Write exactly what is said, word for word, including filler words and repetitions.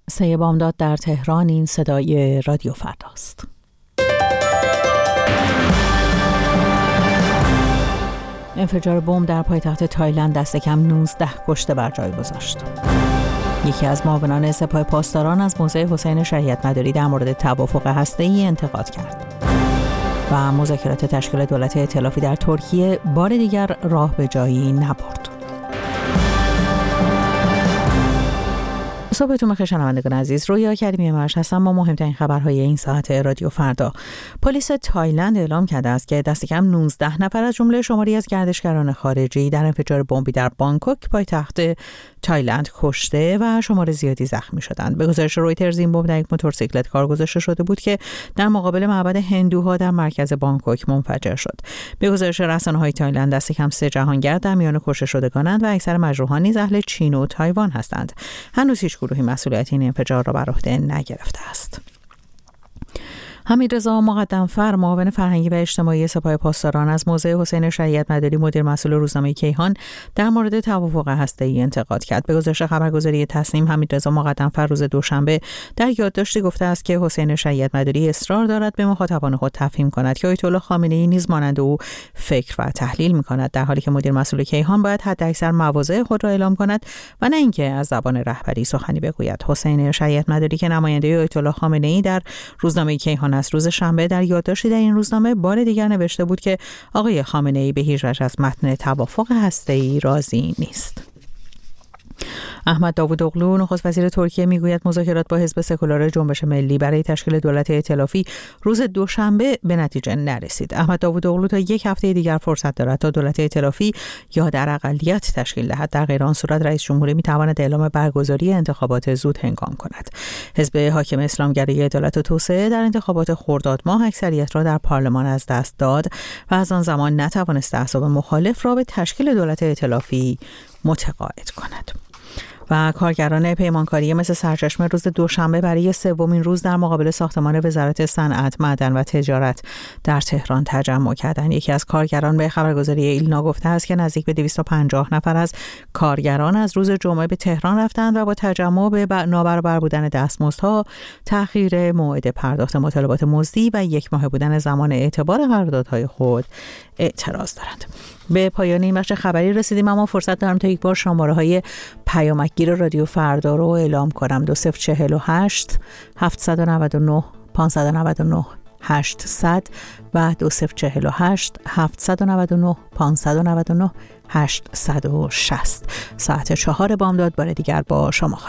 سه بامداد در تهران. این صدای رادیو فرداست. انفجار بمب در پایتخت تایلند دست کم نوزده کشته بر جای گذاشت. یکی از معاونان سپاه پاسداران از موضع حسین شریعت‌مداری در مورد توافق هسته‌ای انتقاد کرد. و مذاکرات تشکیل دولت ائتلافی در ترکیه بار دیگر راه به جایی نبرد. صبحتون بخیر شنوندگان عزیز، رویا کریمی مرش هستم با مهمترین خبرهای این ساعت رادیو فردا. پلیس تایلند اعلام کرده است که دست کم نوزده نفر از جمله شماری از گردشگران خارجی در انفجار بمبی در بانکوک پایتخت تایلند کشته و شمار زیادی زخمی شدند. به گزارش رویترز این بمب در یک موتورسیکلت کار گذاشته شده بود که در مقابل معبد هندوها در مرکز بانکوک منفجر شد. به گزارش رسانه‌های تایلند دست کم سه جهانگرد در میان کشته شدگانند و اکثر مجروحان نیز اهل چین و تایوان هستند. هنوز هیچ گروهی مسئولیت این انفجار را بر عهده نگرفته است. حمیدرضا مقدم‌فر، معاون فرهنگی و اجتماعی سپاه پاسداران از موضع حسین شریعت‌مداری مدیر مسئول روزنامه کیهان در مورد توافق هسته‌ای انتقاد کرد. به گزارش خبرگزاری تصنیم، حمیدرضا مقدم‌فر روز دوشنبه در یادداشتی گفته است که حسین شریعت‌مداری اصرار دارد به مخاطبان خود تفهیم کند که آیت الله خامنه‌ای نیز مانند او فکر و تحلیل می‌کند، در حالی که مدیر مسئول کیهان باید حداکثر مواضع خود را اعلام کند و نه اینکه از زبان رهبری سخنی بگوید. حسین شریعت‌مداری که نماینده آیت الله خامنه‌ای در روزنامه کیهان از روز شنبه در یادداشتی در این روزنامه بار دیگر نوشته بود که آقای خامنه‌ای به هیچ وجه از متن توافق هسته‌ای راضی نیست. احمد داوودوغلو، نخست وزیر ترکیه، میگوید مذاکرات با حزب سکولار جنبش ملی برای تشکیل دولت ائتلافی روز دوشنبه به نتیجه نرسید. احمد داوودوغلو تا یک هفته دیگر فرصت دارد تا دولت ائتلافی یا در اقلیت تشکیل دهد. در غیر آن صورت رئیس جمهوری میتواند اعلام برگزاری انتخابات زود هنگام کند. حزب حاکم اسلامگرایی عدالت و توسعه در انتخابات خرداد ماه اکثریت را در پارلمان از دست داد و از آن زمان نتوانست احزاب مخالف را به تشکیل دولت ائتلافی متقاعد کند. و کارگران پیمانکاری مثل سرچشمه روز دوشنبه برای سومین روز در مقابل ساختمان وزارت صنعت، معدن و تجارت در تهران تجمع کردند. یکی از کارگران به خبرگزاری ایلنا گفته است که نزدیک به دویست و پنجاه نفر از کارگران از روز جمعه به تهران رفتند و با تجمع به نابرابر بودن دستمزدها، تأخیر موعد پرداخت مطالبات مزدی و یک ماه بودن زمان اعتبار قراردادهای خود اعتراض دارند. به پایان این بخش خبری رسیدیم، اما فرصت دارم تا یک بار شماره های پیامکگیر رادیو فردا رو اعلام کنم. دو صفر چهل و هشت هفتصد و نود و نه پانصد و نود و نه هشتصد و دو صفر چهل و هشت هفتصد و نود و نه پانصد و نود و نه هشتصد و شصت. ساعت چهار بامداد بار دیگر با شما.